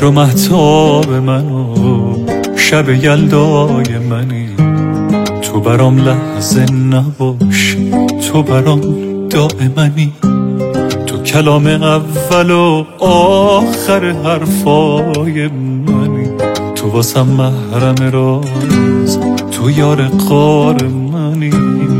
مهر و مهتاب منو شب یلدای منی. تو برام لحظه نباش، تو برام دائمنی. تو کلام اول و آخر حرفای منی. تو واسم محرم راز، تو یار غار منی.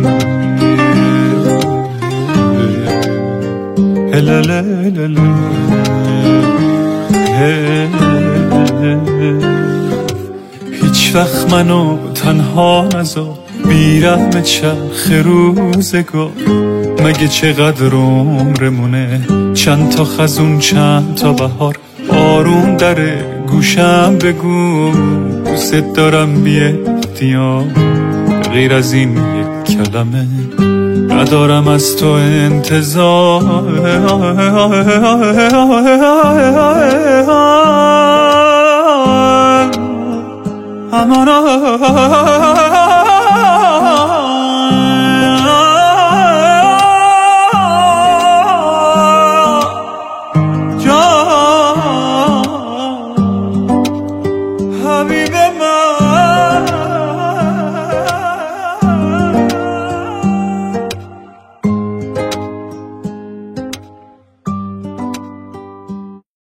هیچ وقت منو تنها نذار، بیرحم چرخ روزگار. مگه چقدر عمرمونه، چند تا خزون چند تا بهار. آروم در گوشم بگو دوست دارم بی اختیار. غیر از این یک کلمه ندارم از تو انتظار. امانا